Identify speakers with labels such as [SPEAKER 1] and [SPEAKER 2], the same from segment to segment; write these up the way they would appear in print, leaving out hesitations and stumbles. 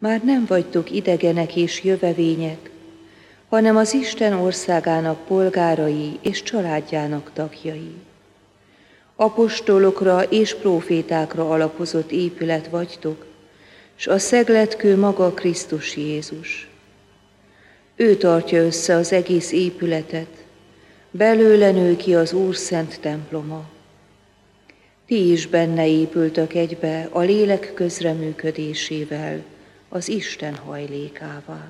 [SPEAKER 1] Már nem vagytok idegenek és jövevények, hanem az Isten országának polgárai és családjának tagjai. Apostolokra és prófétákra alapozott épület vagytok, s a szegletkő maga Krisztus Jézus. Ő tartja össze az egész épületet, belőle nő ki az Úr szent temploma. Ti is benne épültök egybe a lélek közreműködésével, az Isten hajlékává.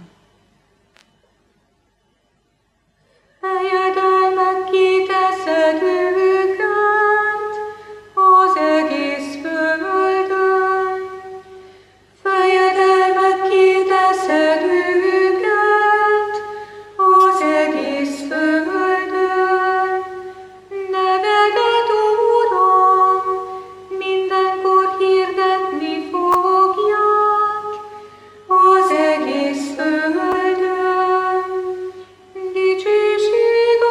[SPEAKER 2] Fejedelmet kiteszed őket az egész földön. Fejedelmet kiteszed őket az egész földön. Nevedet, Uram, mindenkor hirdetni fogják az egész földön. Dicsőség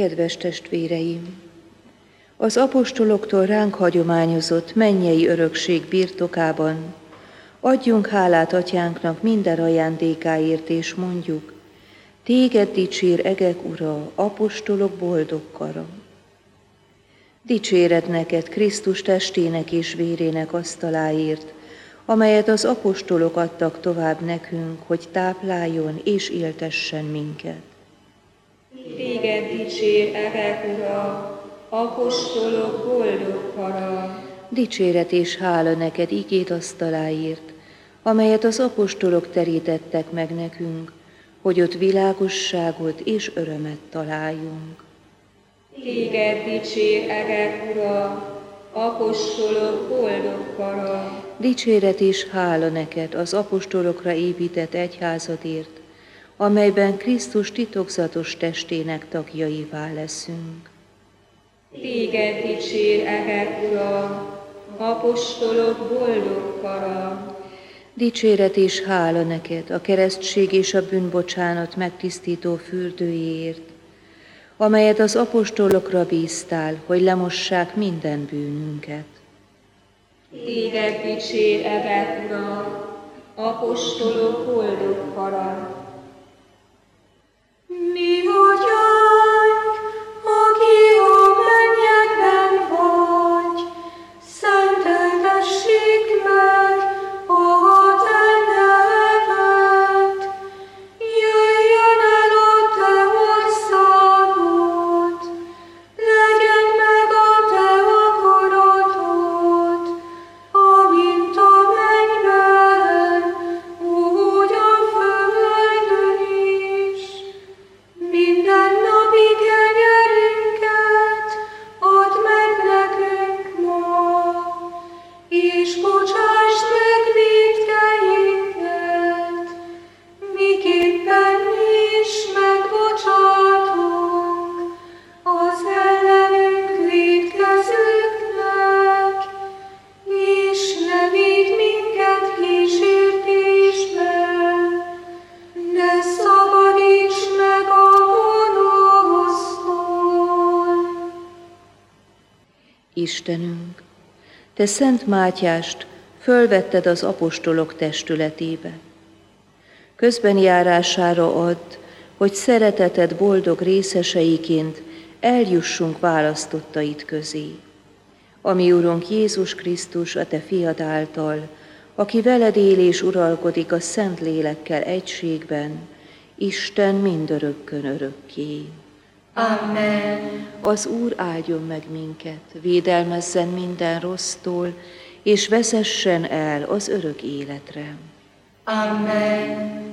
[SPEAKER 1] Kedves testvéreim! Az apostoloktól ránk hagyományozott mennyei örökség birtokában adjunk hálát Atyánknak minden ajándékáért, és mondjuk: Téged dicsér egek Ura, apostolok boldog kara. Dicséret neked Krisztus testének és vérének asztaláért, amelyet az apostolok adtak tovább nekünk, hogy tápláljon és éltessen minket.
[SPEAKER 2] Téged dicsér egek Ura, apostolok boldog kara.
[SPEAKER 1] Dicséret és hála neked igéd asztaláért, amelyet az apostolok terítettek meg nekünk, hogy ott világosságot és örömet találjunk.
[SPEAKER 2] Téged dicsér egek Ura, apostolok boldog kara.
[SPEAKER 1] Dicséret és hála neked az apostolokra épített egyházadért, amelyben Krisztus titokzatos testének tagjaivá leszünk.
[SPEAKER 2] Téged dicsér egek Ura, apostolok boldog kara.
[SPEAKER 1] Dicséret és hála neked a keresztség és a bűnbocsánat megtisztító fürdőjéért, amelyet az apostolokra bíztál, hogy lemossák minden bűnünket.
[SPEAKER 2] Téged dicsér egek Ura, apostolok boldog kara. Mi Atyánk, aki a mennyekben vagy, szenteltessék meg a te neved. Jöjjön el a te országod, legyen meg a te akaratod, amint a mennyben, úgy a földön is. Minden napi kenyerünket add meg nekünk ma, és bocsásd meg vétkeinket, miképpen mi is megbocsátunk az ellenünk vétkezőknek, és ne vigy minket kísértésbe, de szabadíts meg a gonosztól.
[SPEAKER 1] Istenünk, te Szent Mátyást fölvetted az apostolok testületébe. Közbenjárására add, hogy szereteted boldog részeseiként eljussunk választottait közé. A mi Urunk Jézus Krisztus, a te fiad által, aki veled él és uralkodik a Szent Lélekkel egységben, Isten mindörökkön örökké.
[SPEAKER 2] Amen.
[SPEAKER 1] Az Úr áldjon meg minket, védelmezzen minden rossztól, és vezessen el az örök életre.
[SPEAKER 2] Amen.